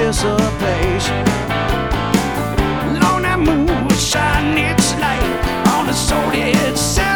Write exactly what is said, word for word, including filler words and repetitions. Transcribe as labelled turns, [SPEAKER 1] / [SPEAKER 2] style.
[SPEAKER 1] dissipation. Long that moon shine its light on the solid sand.